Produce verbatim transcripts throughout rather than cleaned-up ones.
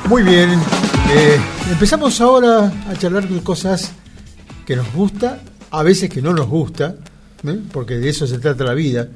Muy bien, eh, empezamos ahora a charlar de cosas que nos gusta, a veces que no nos gusta, ¿eh? Porque de eso se trata la vida.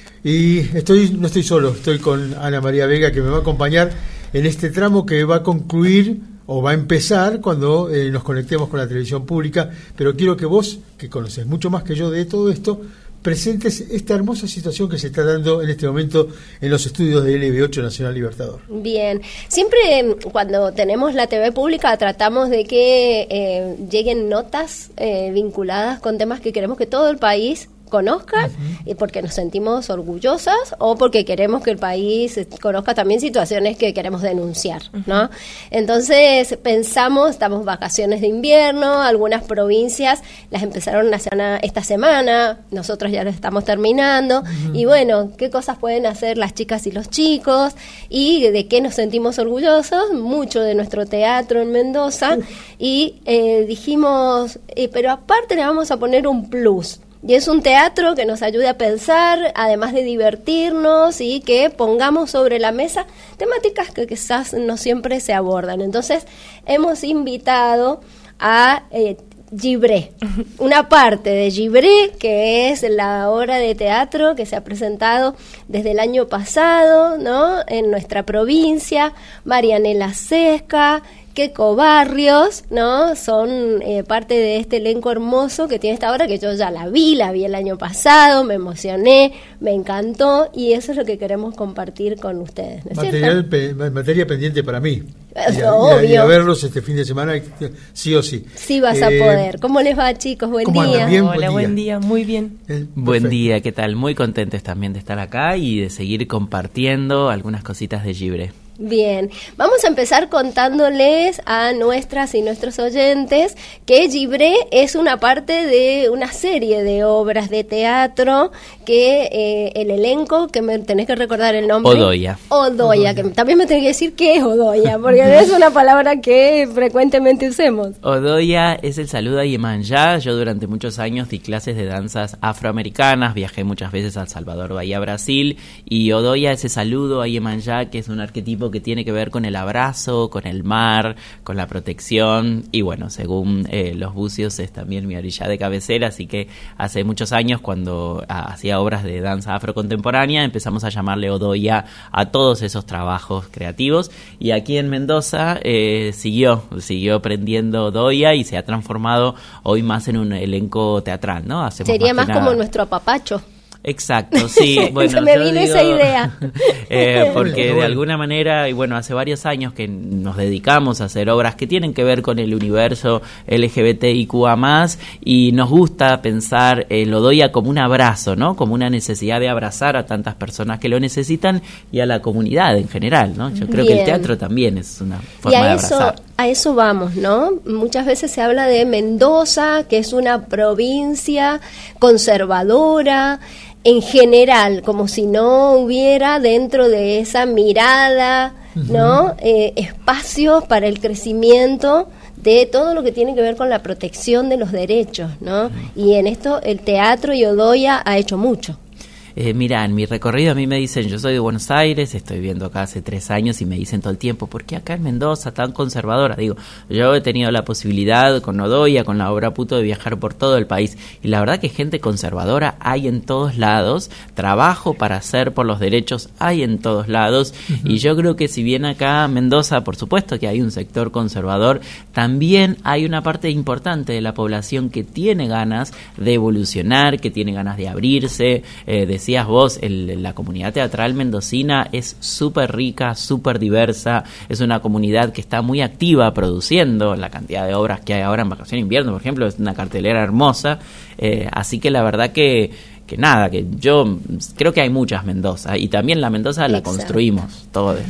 Y estoy no estoy solo, estoy con Ana María Vega, que me va a acompañar en este tramo que va a concluir o va a empezar cuando eh, nos conectemos con la televisión pública, pero quiero que vos, que conoces mucho más que yo de todo esto, presentes esta hermosa situación que se está dando en este momento en los estudios de L B ocho Nacional Libertador. Bien, siempre cuando tenemos la T V pública tratamos de que eh, lleguen notas eh, vinculadas con temas que queremos que todo el país conozca, uh-huh. y porque nos sentimos orgullosas o porque queremos que el país conozca también situaciones que queremos denunciar, uh-huh. ¿no? Entonces pensamos, estamos vacaciones de invierno, algunas provincias las empezaron esta semana, nosotros ya las estamos terminando, uh-huh. y bueno, ¿qué cosas pueden hacer las chicas y los chicos? Y de qué nos sentimos orgullosos, mucho de nuestro teatro en Mendoza, uh-huh. y eh, dijimos, eh, pero aparte le vamos a poner un plus. Y es un teatro que nos ayude a pensar, además de divertirnos, y que pongamos sobre la mesa temáticas que quizás no siempre se abordan. Entonces, hemos invitado a eh, Gibré, una parte de Gibré, que es la obra de teatro que se ha presentado desde el año pasado, ¿no?, en nuestra provincia. Marianela Sesca, Keco Barrios, ¿no? Son eh, parte de este elenco hermoso que tiene esta obra, que yo ya la vi, la vi el año pasado, me emocioné, me encantó, y eso es lo que queremos compartir con ustedes, ¿no es Material, pe, materia pendiente para mí. Y a, obvio. Y a, y a verlos este fin de semana, sí o sí. Sí vas eh, a poder. ¿Cómo les va, chicos? Buen día. Bien, Hola, buen día. buen día, muy bien. Eh, buen día, ¿qué tal? Muy contentos también de estar acá y de seguir compartiendo algunas cositas de Gibré. Bien, vamos a empezar contándoles a nuestras y nuestros oyentes que Gibré es una parte de una serie de obras de teatro que eh, el elenco, que me tenés que recordar el nombre. Odoya. Odoya, que también me tenés que decir qué es Odoya, porque no es una palabra que frecuentemente usemos. Odoya es el saludo a Iemanjá. Yo durante muchos años di clases de danzas afroamericanas, viajé muchas veces a El Salvador, Bahía, Brasil, y Odoya es ese saludo a Iemanjá, que es un arquetipo que tiene que ver con el abrazo, con el mar, con la protección, y bueno, según eh, los bucios es también mi orilla de cabecera, así que hace muchos años, cuando ah, hacía obras de danza afrocontemporánea, empezamos a llamarle Odoya a todos esos trabajos creativos, y aquí en Mendoza eh, siguió, siguió aprendiendo Odoya y se ha transformado hoy más en un elenco teatral, ¿no? Hacemos Sería más, más como nuestro apapacho. Exacto, sí. Bueno, se me yo vino digo, esa idea. eh, porque de alguna manera, y bueno, hace varios años que nos dedicamos a hacer obras que tienen que ver con el universo L G B T I Q A más, y nos gusta pensar el Odoya como un abrazo, ¿no? Como una necesidad de abrazar a tantas personas que lo necesitan y a la comunidad en general, ¿no? Yo creo Bien. que el teatro también es una forma y a de eso, abrazar. A eso vamos, ¿no? Muchas veces se habla de Mendoza, que es una provincia conservadora, en general, como si no hubiera dentro de esa mirada, ¿no? Uh-huh. Eh, espacios para el crecimiento de todo lo que tiene que ver con la protección de los derechos, ¿no? Uh-huh. Y en esto el teatro y Odoya ha hecho mucho. Eh, mira, en mi recorrido a mí me dicen, yo soy de Buenos Aires, estoy viviendo acá hace tres años y me dicen todo el tiempo, ¿por qué acá en Mendoza tan conservadora? Digo, yo he tenido la posibilidad con Odoya, con la obra Puto, de viajar por todo el país, y la verdad que gente conservadora hay en todos lados, trabajo para hacer por los derechos hay en todos lados, uh-huh. y yo creo que si bien acá en Mendoza, por supuesto que hay un sector conservador, también hay una parte importante de la población que tiene ganas de evolucionar, que tiene ganas de abrirse, eh, de decías vos, el, la comunidad teatral mendocina es súper rica, súper diversa, es una comunidad que está muy activa produciendo la cantidad de obras que hay ahora en Vacaciones de Invierno, por ejemplo, es una cartelera hermosa, eh, así que la verdad que, que nada, que yo creo que hay muchas Mendoza, y también la Mendoza la Exacto. construimos todos.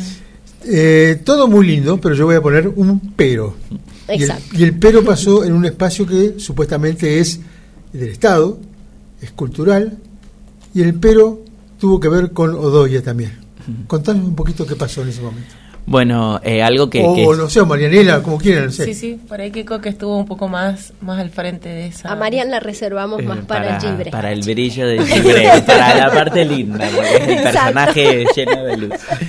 Eh, todo muy lindo, pero yo voy a poner un pero. Exacto. Y el, y el pero pasó en un espacio que supuestamente es del Estado, es cultural, y el pero tuvo que ver con Odoya también. Contanos un poquito qué pasó en ese momento. Bueno, eh, algo que... O, que o no sé, o Marianela, como quieran, no sé. Sí, sí, por ahí Keco que estuvo un poco más, más al frente de esa... A Marian la reservamos eh, más para, para Gibré. Para el brillo de Gibré, para la parte linda, porque es el personaje lleno de luz.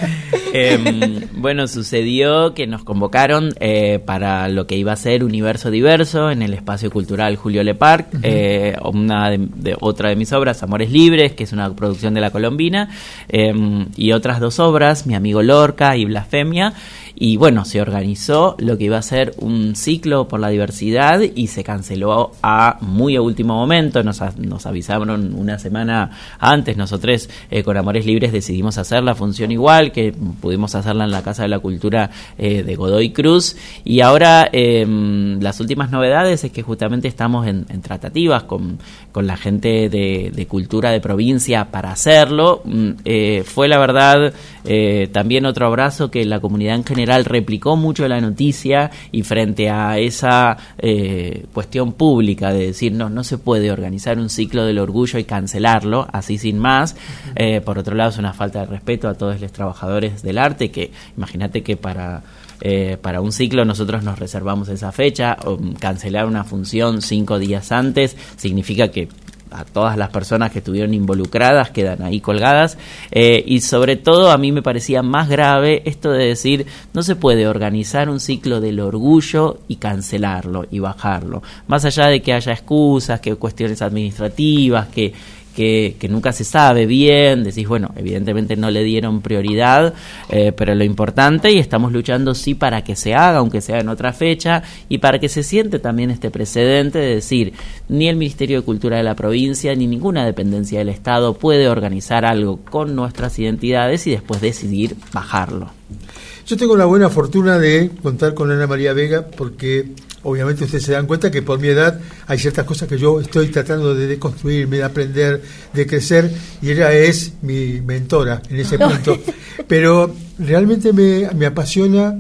Eh, bueno, sucedió que nos convocaron eh, para lo que iba a ser Universo Diverso en el Espacio Cultural Julio Leparc, uh-huh. eh, una de, de, otra de mis obras, Amores Libres, que es una producción de La Colombina, eh, y otras dos obras, Mi amigo Lorca y Blasfemia. Y bueno, se organizó lo que iba a ser un ciclo por la diversidad y se canceló a muy a último momento. Nos, nos avisaron una semana antes. Nosotros eh, con Amores Libres decidimos hacer la función igual, que pudimos hacerla en la Casa de la Cultura eh, de Godoy Cruz. Y ahora eh, las últimas novedades es que justamente estamos en, en tratativas con, con la gente de, de cultura de provincia para hacerlo. Eh, fue la verdad eh, también otro abrazo que la comunidad en general replicó mucho la noticia, y frente a esa eh, cuestión pública de decir no, no se puede organizar un ciclo del orgullo y cancelarlo así sin más, uh-huh. eh, por otro lado es una falta de respeto a todos los trabajadores del arte, que imagínate que para Eh, para un ciclo nosotros nos reservamos esa fecha, o cancelar una función cinco días antes significa que a todas las personas que estuvieron involucradas quedan ahí colgadas, eh, y sobre todo a mí me parecía más grave esto de decir no se puede organizar un ciclo del orgullo y cancelarlo y bajarlo, más allá de que haya excusas, que cuestiones administrativas, que Que, que nunca se sabe bien, decís, bueno, evidentemente no le dieron prioridad, eh, pero lo importante, y estamos luchando sí para que se haga, aunque sea en otra fecha, y para que se siente también este precedente de decir, ni el Ministerio de Cultura de la provincia, ni ninguna dependencia del Estado puede organizar algo con nuestras identidades y después decidir bajarlo. Yo tengo la buena fortuna de contar con Ana María Vega, porque obviamente ustedes se dan cuenta que por mi edad hay ciertas cosas que yo estoy tratando de deconstruirme, de aprender, de crecer, y ella es mi mentora en ese punto. Pero realmente me, me apasiona,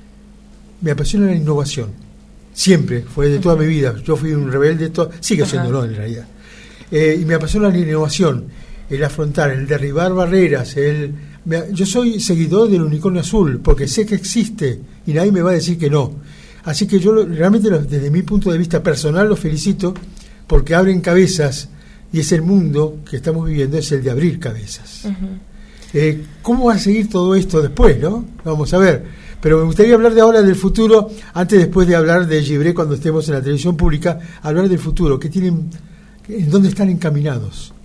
me apasiona la innovación. Siempre, fue de toda mi vida. Yo fui un rebelde, to- sigue siéndolo en realidad. Eh, y me apasiona la innovación, el afrontar, el derribar barreras, el... Me, yo soy seguidor del unicornio azul, porque sé que existe y nadie me va a decir que no. Así que yo lo, realmente lo, desde mi punto de vista personal los felicito, porque abren cabezas, y es el mundo que estamos viviendo, es el de abrir cabezas. Uh-huh. Eh, ¿Cómo va a seguir todo esto después, no? Vamos a ver. Pero me gustaría hablar de ahora del futuro, antes después de hablar de Gibré cuando estemos en la televisión pública, hablar del futuro, que tienen, en dónde están encaminados.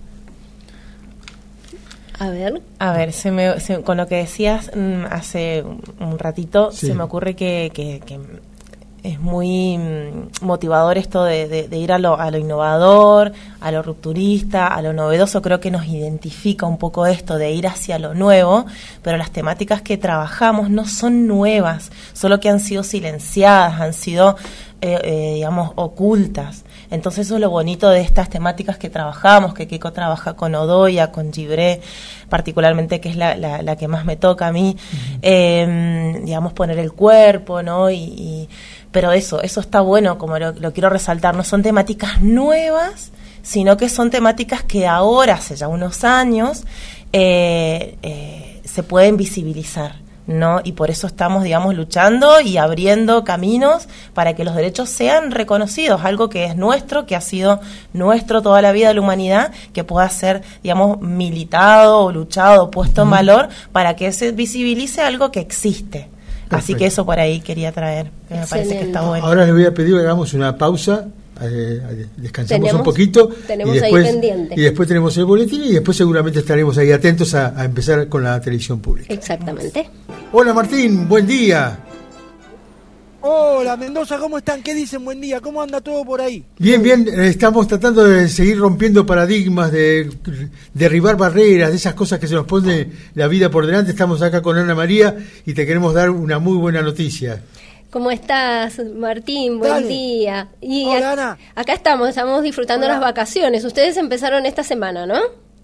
A ver, a ver, se me, se, con lo que decías mmm, hace un ratito, sí. se me ocurre que, que, que es muy mmm, motivador esto de, de, de ir a lo, a lo innovador, a lo rupturista, a lo novedoso. Creo que nos identifica un poco esto de ir hacia lo nuevo, pero las temáticas que trabajamos no son nuevas, solo que han sido silenciadas, han sido, eh, eh, digamos, ocultas. Entonces eso es lo bonito de estas temáticas que trabajamos, que Keiko trabaja con Odoya, con Gibré, particularmente, que es la, la, la que más me toca a mí, uh-huh. eh, digamos, poner el cuerpo, ¿no? Y, y pero eso, eso está bueno, como lo, lo quiero resaltar, no son temáticas nuevas, sino que son temáticas que ahora, hace ya unos años, eh, eh, se pueden visibilizar, ¿no? Y por eso estamos, digamos, luchando y abriendo caminos para que los derechos sean reconocidos, algo que es nuestro, que ha sido nuestro toda la vida de la humanidad, que pueda ser, digamos, militado o luchado o puesto en valor para que se visibilice algo que existe. Perfecto. Así que eso por ahí quería traer, que me parece que está bueno. Ahora les voy a pedir que hagamos una pausa, eh, descansemos tenemos, un poquito tenemos y después, ahí pendiente. y después tenemos el boletín y después seguramente estaremos ahí atentos a, a empezar con la televisión pública. Exactamente. Hola Martín, buen día. Hola Mendoza, ¿cómo están? ¿Qué dicen? Buen día, ¿cómo anda todo por ahí? Bien, bien, estamos tratando de seguir rompiendo paradigmas, de derribar barreras, de esas cosas que se nos pone la vida por delante. Estamos acá con Ana María y te queremos dar una muy buena noticia. ¿Cómo estás, Martín? Buen Dale. día. Y Hola, a- Ana. Acá estamos, estamos disfrutando Hola. las vacaciones. Ustedes empezaron esta semana, ¿no?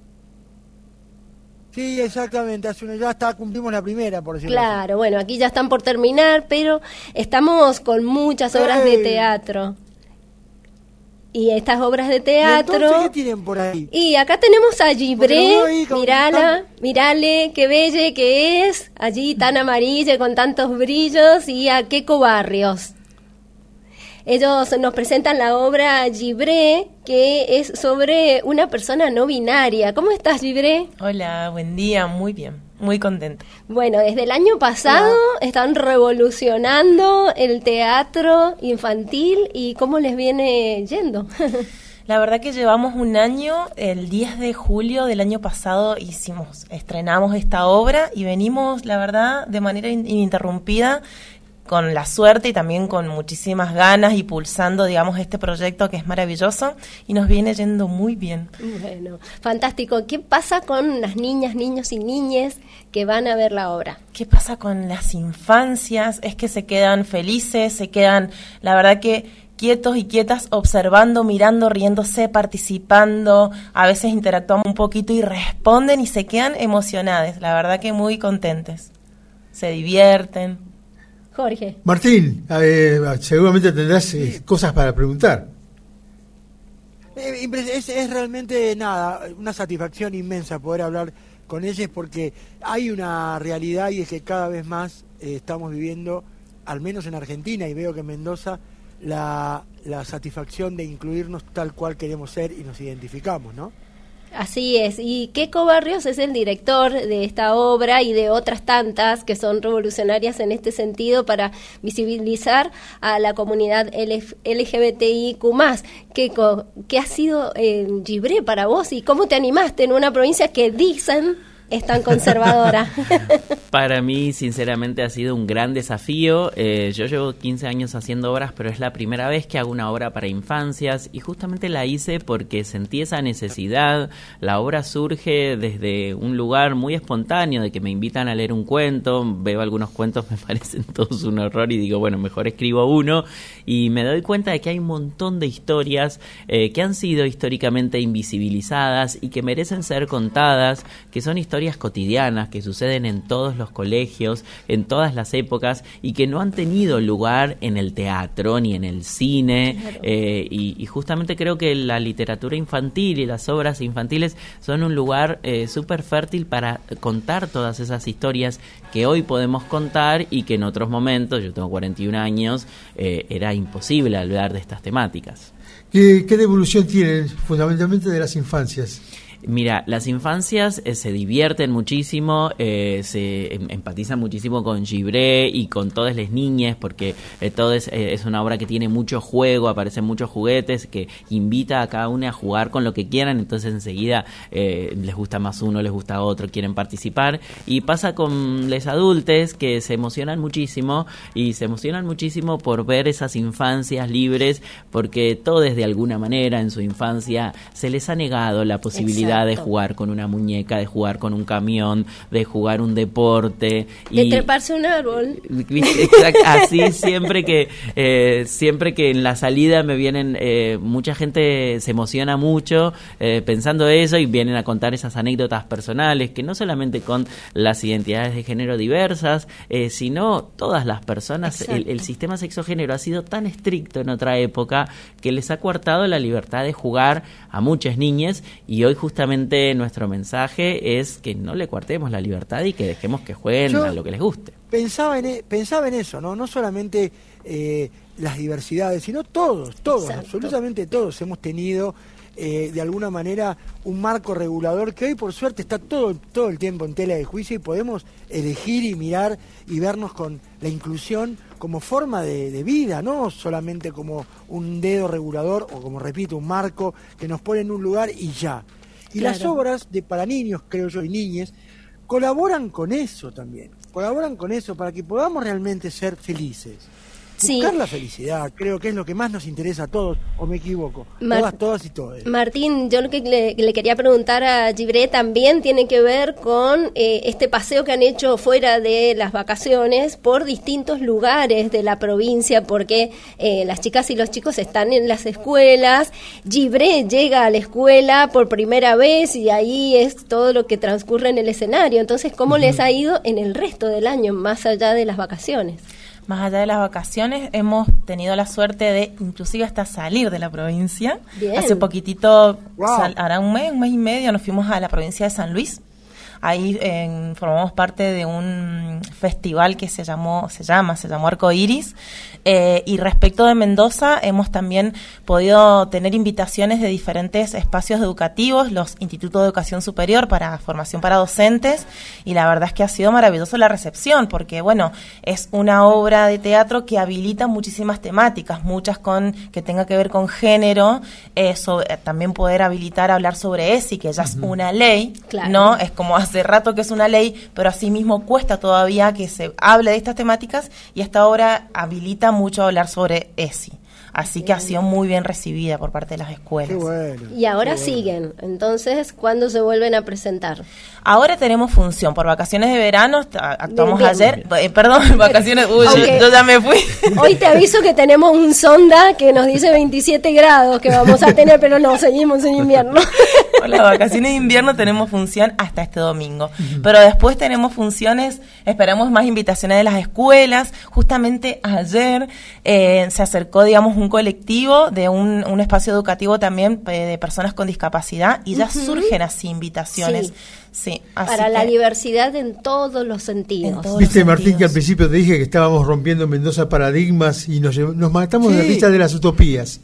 Sí, exactamente, hace una, ya está, cumplimos la primera, por decirlo Claro, bueno, aquí ya están por terminar, pero estamos con muchas obras ¡Ey! de teatro. Y estas obras de así. ¿Y teatro... entonces qué tienen por ahí? Y acá tenemos a Gibré, Porque lo veo ahí con mirala, tan- mirale, qué belle que es, allí tan amarilla con tantos brillos, y a Keiko Barrios. Ellos nos presentan la obra Gibré, que es sobre una persona no binaria. ¿Cómo estás, Gibré? Hola, buen día, muy bien. muy contenta. Bueno, desde el año pasado no. están revolucionando el teatro infantil y ¿cómo les viene yendo? La verdad que llevamos un año, el diez de julio del año pasado hicimos, estrenamos esta obra y venimos, la verdad, de manera ininterrumpida, con la suerte y también con muchísimas ganas y pulsando, digamos, este proyecto que es maravilloso y nos viene yendo muy bien. Bueno, fantástico. ¿Qué pasa con las niñas, niños y niñas que van a ver la obra? ¿Qué pasa con las infancias? Es que se quedan felices, se quedan, la verdad que quietos y quietas, observando, mirando, riéndose, participando, a veces interactuamos un poquito y responden y se quedan emocionadas, la verdad que muy contentes, se divierten. Jorge. Martín, eh, seguramente tendrás eh, cosas para preguntar. Eh, es, es realmente nada, una satisfacción inmensa poder hablar con ellos porque hay una realidad y es que cada vez más eh, estamos viviendo, al menos en Argentina y veo que en Mendoza, La, la satisfacción de incluirnos tal cual queremos ser y nos identificamos, ¿no? Así es, y Keiko Barrios es el director de esta obra y de otras tantas que son revolucionarias en este sentido para visibilizar a la comunidad L G B T I Q más. Keiko, ¿qué ha sido eh, Gibré para vos y cómo te animaste en una provincia que dicen es tan conservadora? Para mí, sinceramente, ha sido un gran desafío. Eh, yo llevo quince años haciendo obras, pero es la primera vez que hago una obra para infancias y justamente la hice porque sentí esa necesidad. La obra surge desde un lugar muy espontáneo, de que me invitan a leer un cuento, veo algunos cuentos, me parecen todos un horror y digo, bueno, mejor escribo uno y me doy cuenta de que hay un montón de historias eh, que han sido históricamente invisibilizadas y que merecen ser contadas, que son historias historias cotidianas que suceden en todos los colegios, en todas las épocas y que no han tenido lugar en el teatro ni en el cine. Claro. eh, y, y justamente creo que la literatura infantil y las obras infantiles son un lugar eh, súper fértil para contar todas esas historias que hoy podemos contar y que en otros momentos, yo tengo cuarenta y un años, eh, era imposible hablar de estas temáticas. ¿Qué, qué devolución tienen fundamentalmente de las infancias? Mira, las infancias eh, se divierten muchísimo, eh, se em, empatizan muchísimo con Gibré y con todas las niñas, porque eh, todo es, eh, es una obra que tiene mucho juego, aparecen muchos juguetes, que invita a cada uno a jugar con lo que quieran, entonces enseguida eh, les gusta más uno, les gusta otro, quieren participar, y pasa con los adultos que se emocionan muchísimo, y se emocionan muchísimo por ver esas infancias libres, porque todos de alguna manera en su infancia se les ha negado la posibilidad Exacto. de jugar con una muñeca, de jugar con un camión, de jugar un deporte. De y, treparse un árbol. Exacto, así siempre que eh, siempre que en la salida me vienen, eh, mucha gente se emociona mucho eh, pensando eso y vienen a contar esas anécdotas personales, que no solamente con las identidades de género diversas, eh, sino todas las personas. El, el sistema sexogénero ha sido tan estricto en otra época que les ha coartado la libertad de jugar a muchas niñas, y hoy justamente nuestro mensaje es que no le coartemos la libertad y que dejemos que jueguen Yo a lo que les guste. Pensaba en, pensaba en eso, ¿no? No solamente eh, las diversidades, sino todos, todos, Exacto. absolutamente todos hemos tenido eh, de alguna manera un marco regulador que hoy por suerte está todo, todo el tiempo en tela de juicio y podemos elegir y mirar y vernos con la inclusión como forma de, de vida, no solamente como un dedo regulador o como repito, un marco que nos pone en un lugar y ya. Y claro. las obras de para niños, creo yo, y niñas, colaboran con eso también. Colaboran con eso para que podamos realmente ser felices. Sí. Buscar la felicidad, creo que es lo que más nos interesa a todos, o me equivoco, Mar- todas, todas y todos. Martín, yo lo que le, le quería preguntar a Gibré también tiene que ver con eh, este paseo que han hecho fuera de las vacaciones por distintos lugares de la provincia, porque eh, las chicas y los chicos están en las escuelas. Gibré llega a la escuela por primera vez y ahí es todo lo que transcurre en el escenario. Entonces, ¿cómo uh-huh. les ha ido en el resto del año, más allá de las vacaciones? Más allá de las vacaciones, hemos tenido la suerte de inclusive hasta salir de la provincia. Bien. Hace poquitito, wow. sal, hará un mes, un mes y medio, nos fuimos a la provincia de San Luis, Ahí eh, formamos parte de un festival que se llamó, se llama, se llamó Arco Iris. Eh, y respecto de Mendoza, hemos también podido tener invitaciones de diferentes espacios educativos, los institutos de educación superior para formación para docentes, y la verdad es que ha sido maravillosa la recepción, porque bueno, es una obra de teatro que habilita muchísimas temáticas, muchas con que tenga que ver con género, eh, sobre, también poder habilitar a hablar sobre E S I, que ya uh-huh. es una ley, claro. ¿no? Es como hace rato que es una ley, pero asimismo cuesta todavía que se hable de estas temáticas, y esta obra habilita mucho a hablar sobre E S I. Así que ha sido muy bien recibida por parte de las escuelas. Qué bueno, y ahora qué bueno. siguen. Entonces, ¿cuándo se vuelven a presentar? Ahora tenemos función. Por vacaciones de verano, actuamos bien, bien. ayer. Eh, perdón, vacaciones. Uy, okay. yo ya me fui. Hoy te aviso que tenemos un sonda que nos dice veintisiete grados que vamos a tener, pero no, seguimos en invierno. Por las vacaciones de invierno tenemos función hasta este domingo. Uh-huh. Pero después tenemos funciones, esperamos más invitaciones de las escuelas. Justamente ayer eh, se acercó, digamos, un colectivo de un, un espacio educativo también eh, de personas con discapacidad, y ya uh-huh. surgen así invitaciones. Sí. Sí, así para que, la diversidad en todos los sentidos. Todos Viste, los Martín, sentidos. Que al principio te dije que estábamos rompiendo en Mendoza paradigmas y nos, nos matamos sí. de la pista de las utopías.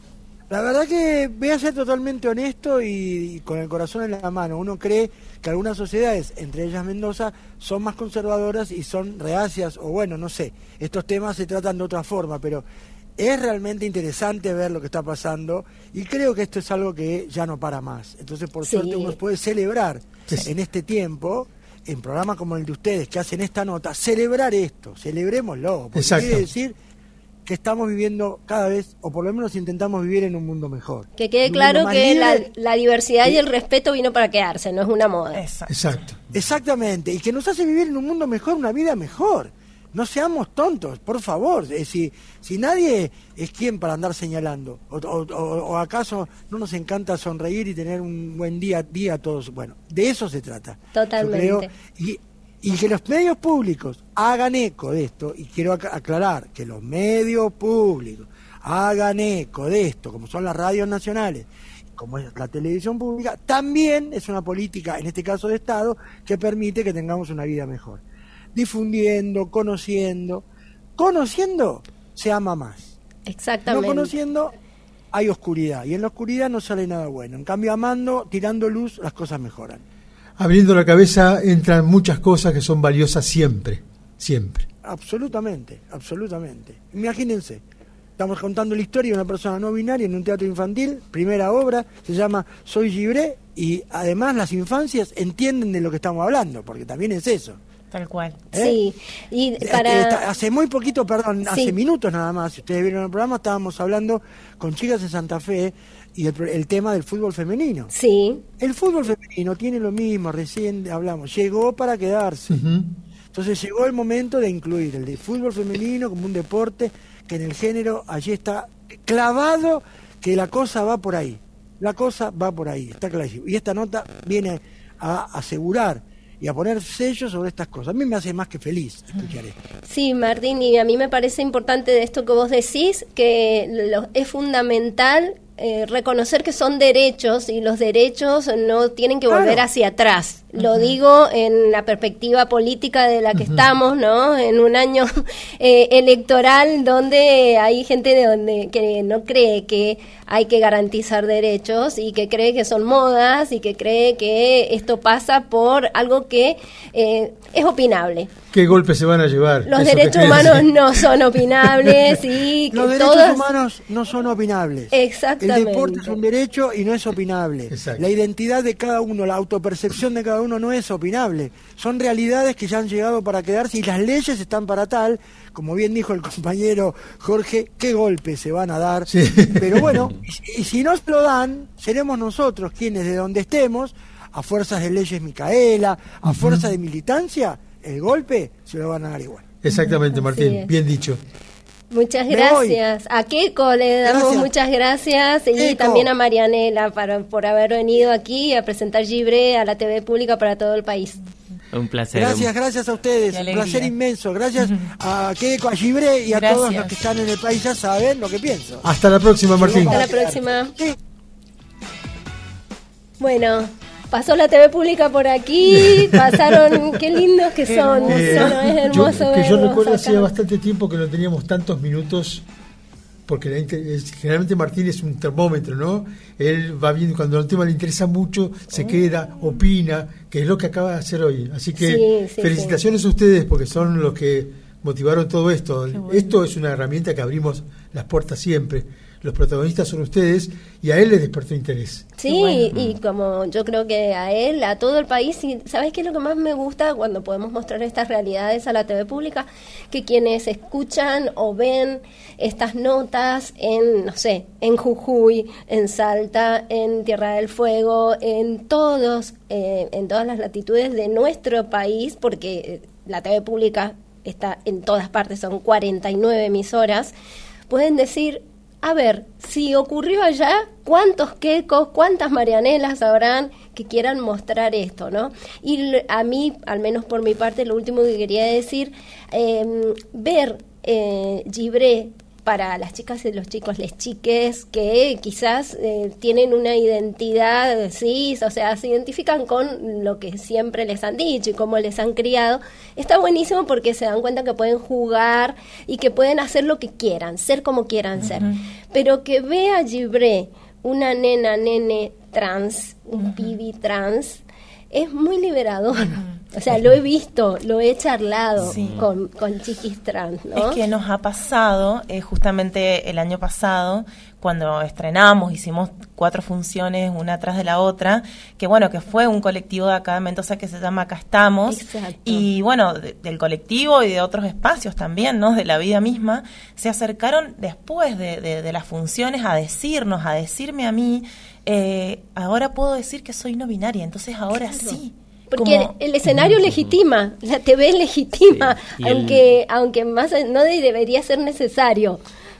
La verdad que voy a ser totalmente honesto y, y con el corazón en la mano. Uno cree que algunas sociedades, entre ellas Mendoza, son más conservadoras y son reacias, o bueno, no sé, estos temas se tratan de otra forma, pero es realmente interesante ver lo que está pasando, y creo que esto es algo que ya no para más. Entonces, por sí. suerte, uno puede celebrar sí. en este tiempo, en programas como el de ustedes, que hacen esta nota, celebrar esto, celebrémoslo, porque Exacto. quiere decir que estamos viviendo cada vez, o por lo menos intentamos vivir en un mundo mejor. Que quede claro que la, la diversidad y el respeto vino para quedarse, no es una moda. Exacto. Exacto. Exactamente, y que nos hace vivir en un mundo mejor, una vida mejor. No seamos tontos, por favor. Eh, si, si nadie es quien para andar señalando, o, o, o, o acaso no nos encanta sonreír y tener un buen día día todos. Bueno, de eso se trata. Totalmente. Yo creo, y, y que los medios públicos hagan eco de esto, y quiero ac- aclarar que los medios públicos hagan eco de esto, como son las radios nacionales, como es la televisión pública, también es una política, en este caso de Estado, que permite que tengamos una vida mejor. Difundiendo, conociendo. Conociendo se ama más. Exactamente. No conociendo hay oscuridad, y en la oscuridad no sale nada bueno. En cambio, amando, tirando luz, las cosas mejoran. Abriendo la cabeza entran muchas cosas que son valiosas siempre, siempre. Absolutamente, absolutamente. Imagínense, estamos contando la historia de una persona no binaria en un teatro infantil, primera obra, se llama Soy Gibré, y además las infancias entienden de lo que estamos hablando, porque también es eso. Tal cual. ¿Eh? Sí. Y para... Hace muy poquito, perdón, sí. hace minutos nada más, si ustedes vieron el programa, estábamos hablando con chicas de Santa Fe y el, el tema del fútbol femenino. Sí. El fútbol femenino tiene lo mismo, recién hablamos, llegó para quedarse. Uh-huh. Entonces llegó el momento de incluir el de fútbol femenino como un deporte que en el género allí está clavado, que la cosa va por ahí. La cosa va por ahí, está clarísimo. Y esta nota viene a asegurar y a poner sellos sobre estas cosas. A mí me hace más que feliz escuchar esto. Sí, Martín, y a mí me parece importante de esto que vos decís, que lo, es fundamental eh, reconocer que son derechos, y los derechos no tienen que volver claro. hacia atrás. Lo uh-huh. digo en la perspectiva política de la que uh-huh. estamos, ¿no? En un año eh, electoral donde hay gente de donde que no cree que hay que garantizar derechos, y que cree que son modas, y que cree que esto pasa por algo que eh, es opinable. ¿Qué golpes se van a llevar? Los derechos humanos no son opinables y que los derechos todas... humanos no son opinables. Exactamente. El deporte es un derecho y no es opinable. Exacto. La identidad de cada uno, la autopercepción de cada uno no es opinable. Son realidades que ya han llegado para quedarse, y las leyes están para tal, como bien dijo el compañero Jorge, qué golpes se van a dar. Sí. Pero bueno, y, y si nos lo dan, seremos nosotros quienes, de donde estemos, a fuerzas de leyes Micaela, a uh-huh. fuerza de militancia, el golpe se lo van a dar igual. Exactamente, Martín, bien dicho. Muchas gracias. A Keiko le damos gracias. muchas gracias, y Keiko. También a Marianela para, por haber venido aquí a presentar Gibré a la T V pública para todo el país. Un placer. Gracias, gracias a ustedes, un placer inmenso. Gracias a Keiko, a Gibré y a gracias. todos los que están en el país, ya saben lo que pienso. Hasta la próxima, Martín. Hasta la próxima. Sí. Bueno, pasó la T V pública por aquí, pasaron, qué lindos que son, Eh, son, es hermoso yo, que yo verlos recuerdo acá. hacía bastante tiempo que no teníamos tantos minutos, porque la inter- es- generalmente Martín es un termómetro, ¿no? Él va viendo, cuando el tema le interesa mucho, se queda, opina, que es lo que acaba de hacer hoy. Así que Sí, sí, felicitaciones a ustedes, porque son los que motivaron todo esto. Esto es una herramienta que abrimos las puertas siempre. Los protagonistas son ustedes y a él le despertó interés. Sí, bueno. y como yo creo que a él, a todo el país, y ¿sabes qué es lo que más me gusta cuando podemos mostrar estas realidades a la T V pública? Que quienes escuchan o ven estas notas en, no sé, en Jujuy, en Salta, en Tierra del Fuego, en todos, eh, en todas las latitudes de nuestro país, porque la T V pública está en todas partes, son cuarenta y nueve emisoras, pueden decir, a ver, si ocurrió allá, ¿cuántos quecos, cuántas marianelas habrán que quieran mostrar esto, no? Y l- a mí, al menos por mi parte, lo último que quería decir, eh, ver eh, Gibré para las chicas y los chicos, les chiques, que quizás eh, tienen una identidad cis, o sea, se identifican con lo que siempre les han dicho y cómo les han criado, está buenísimo porque se dan cuenta que pueden jugar y que pueden hacer lo que quieran, ser como quieran uh-huh. ser. Pero que vea Gibré, una nena, nene trans, un uh-huh. pibi trans, es muy liberador. Uh-huh. O sea, lo he visto, lo he charlado sí. con, con chiquis trans, ¿no? Es que nos ha pasado, eh, justamente el año pasado, cuando estrenamos, hicimos cuatro funciones, una tras de la otra, que bueno, que fue un colectivo de acá de Mendoza que se llama Acá Estamos. Exacto. Y bueno, de, del colectivo y de otros espacios también, ¿no? De la vida misma, se acercaron después de, de, de las funciones a decirnos, a decirme a mí, eh, ahora puedo decir que soy no binaria, entonces ahora claro. sí. Porque como, el, el escenario uh-huh. legitima, la T V legitima, sí, aunque el... aunque más no debería ser necesario.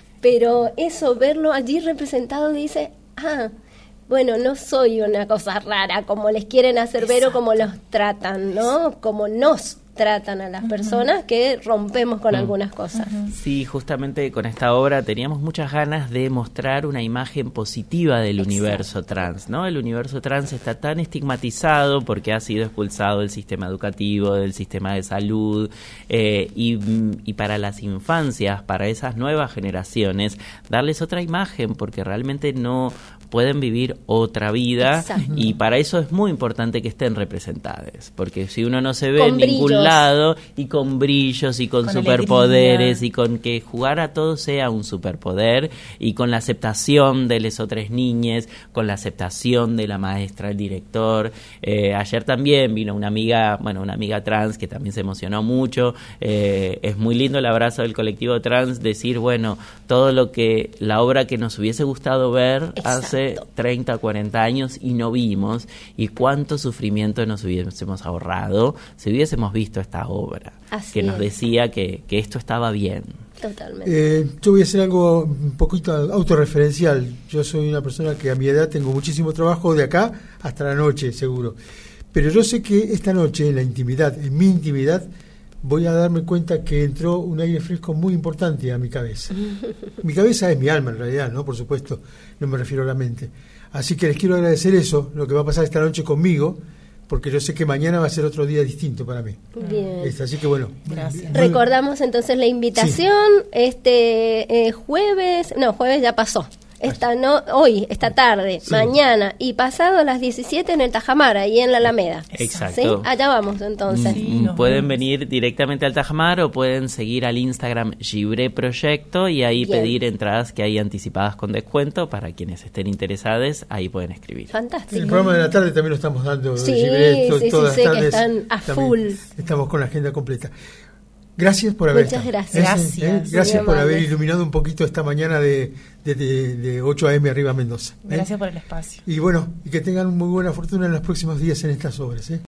Pero eso, verlo allí representado, dice, ah, bueno, no soy una cosa rara, como les quieren hacer Exacto. ver o como los tratan, ¿no? Como nos tratan a las uh-huh. personas que rompemos con uh-huh. algunas cosas. Uh-huh. Sí, justamente con esta obra teníamos muchas ganas de mostrar una imagen positiva del Exacto. universo trans, ¿no? El universo trans está tan estigmatizado porque ha sido expulsado del sistema educativo, del sistema de salud, eh, y, y para las infancias, para esas nuevas generaciones, darles otra imagen porque realmente no pueden vivir otra vida Exacto. y para eso es muy importante que estén representadas, porque si uno no se ve en ningún lado y con brillos y con, con superpoderes alegría. Y con que jugar a todo sea un superpoder y con la aceptación de las otras niñas, con la aceptación de la maestra, el director. Eh, ayer también vino una amiga, bueno, una amiga trans que también se emocionó mucho. Eh, es muy lindo el abrazo del colectivo trans, decir, bueno, todo lo que, la obra que nos hubiese gustado ver Exacto. hace treinta, cuarenta años y no vimos, y cuánto sufrimiento nos hubiésemos ahorrado si hubiésemos visto esta obra Así que es. Nos decía que, que esto estaba bien. Totalmente. Eh, yo voy a hacer algo un poquito autorreferencial. Yo soy una persona que a mi edad tengo muchísimo trabajo de acá hasta la noche, seguro. Pero yo sé que esta noche, en la intimidad, en mi intimidad, voy a darme cuenta que entró un aire fresco muy importante a mi cabeza. Mi cabeza es mi alma, en realidad, ¿no? Por supuesto, no me refiero a la mente. Así que les quiero agradecer eso, lo que va a pasar esta noche conmigo, porque yo sé que mañana va a ser otro día distinto para mí. Bien. Este, así que bueno. Gracias. Muy, Recordamos entonces la invitación, sí. este eh, jueves, no, jueves ya pasó. Esta no, hoy, esta tarde, sí. mañana y pasado a las diecisiete en el Tajamar, ahí en la Alameda. Exacto. ¿Sí? Allá vamos entonces. Sí, pueden venir directamente al Tajamar o pueden seguir al Instagram Gibré Proyecto y ahí Bien. Pedir entradas que hay anticipadas con descuento para quienes estén interesados, ahí pueden escribir. Fantástico. El programa de la tarde también lo estamos dando. Sí, Gibré, to- sí, todas sí, las sé que tardes. están a full. Estamos con la agenda completa. Gracias por haber Muchas estado. gracias. Gracias. ¿Eh? Gracias por haber amables. iluminado un poquito esta mañana de, de, de, de ocho a eme arriba Mendoza. ¿eh? Gracias por el espacio. Y bueno, y que tengan muy buena fortuna en los próximos días en estas obras. ¿eh?